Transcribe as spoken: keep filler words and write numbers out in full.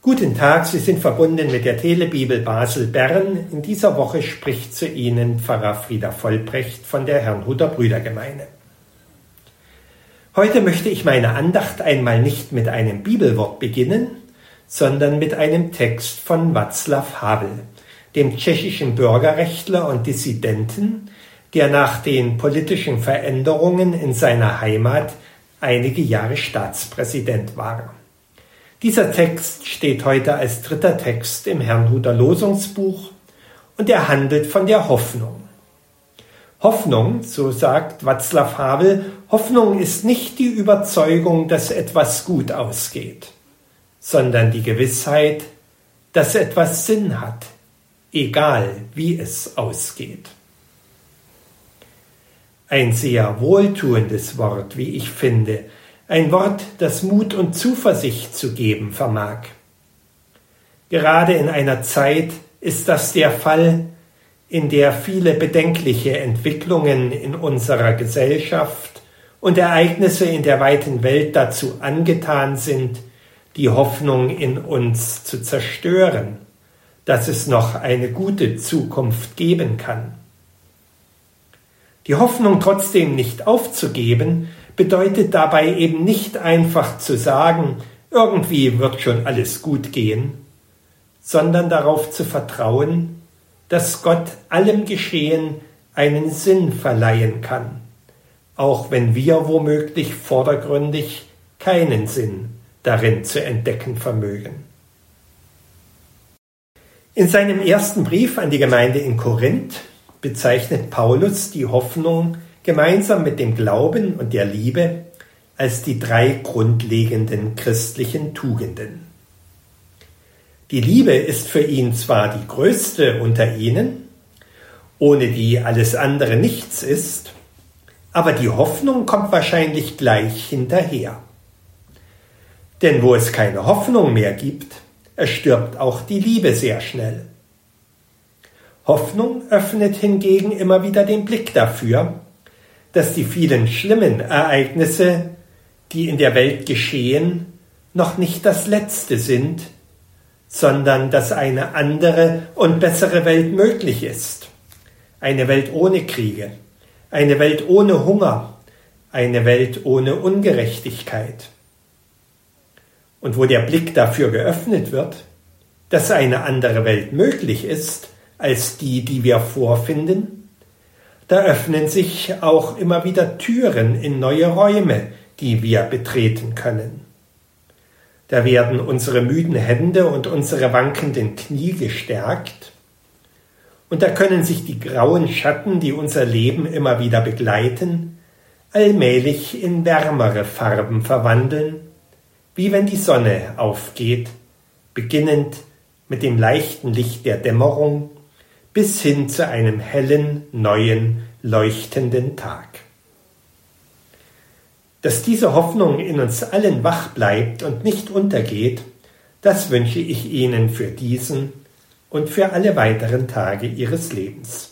Guten Tag, Sie sind verbunden mit der Telebibel Basel-Bern. In dieser Woche spricht zu Ihnen Pfarrer Frieder Vollbrecht von der Herrnhuter Brüdergemeinde. Heute möchte ich meine Andacht einmal nicht mit einem Bibelwort beginnen, sondern mit einem Text von Václav Havel, dem tschechischen Bürgerrechtler und Dissidenten, der nach den politischen Veränderungen in seiner Heimat einige Jahre Staatspräsident war. Dieser Text steht heute als dritter Text im Herrnhuter Losungsbuch und er handelt von der Hoffnung. Hoffnung, so sagt Václav Havel, Hoffnung ist nicht die Überzeugung, dass etwas gut ausgeht, sondern die Gewissheit, dass etwas Sinn hat, egal wie es ausgeht. Ein sehr wohltuendes Wort, wie ich finde, ein Wort, das Mut und Zuversicht zu geben vermag. Gerade in einer Zeit ist das der Fall, in der viele bedenkliche Entwicklungen in unserer Gesellschaft und Ereignisse in der weiten Welt dazu angetan sind, die Hoffnung in uns zu zerstören, dass es noch eine gute Zukunft geben kann. Die Hoffnung trotzdem nicht aufzugeben, bedeutet dabei eben nicht einfach zu sagen, irgendwie wird schon alles gut gehen, sondern darauf zu vertrauen, dass Gott allem Geschehen einen Sinn verleihen kann, auch wenn wir womöglich vordergründig keinen Sinn darin zu entdecken vermögen. In seinem ersten Brief an die Gemeinde in Korinth bezeichnet Paulus die Hoffnung gemeinsam mit dem Glauben und der Liebe als die drei grundlegenden christlichen Tugenden. Die Liebe ist für ihn zwar die größte unter ihnen, ohne die alles andere nichts ist, aber die Hoffnung kommt wahrscheinlich gleich hinterher. Denn wo es keine Hoffnung mehr gibt, erstirbt auch die Liebe sehr schnell. Hoffnung öffnet hingegen immer wieder den Blick dafür, dass die vielen schlimmen Ereignisse, die in der Welt geschehen, noch nicht das Letzte sind, sondern dass eine andere und bessere Welt möglich ist. Eine Welt ohne Kriege, eine Welt ohne Hunger, eine Welt ohne Ungerechtigkeit. Und wo der Blick dafür geöffnet wird, dass eine andere Welt möglich ist als die, die wir vorfinden, da öffnen sich auch immer wieder Türen in neue Räume, die wir betreten können. Da werden unsere müden Hände und unsere wankenden Knie gestärkt und da können sich die grauen Schatten, die unser Leben immer wieder begleiten, allmählich in wärmere Farben verwandeln, wie wenn die Sonne aufgeht, beginnend mit dem leichten Licht der Dämmerung bis hin zu einem hellen, neuen, leuchtenden Tag. Dass diese Hoffnung in uns allen wach bleibt und nicht untergeht, das wünsche ich Ihnen für diesen und für alle weiteren Tage Ihres Lebens.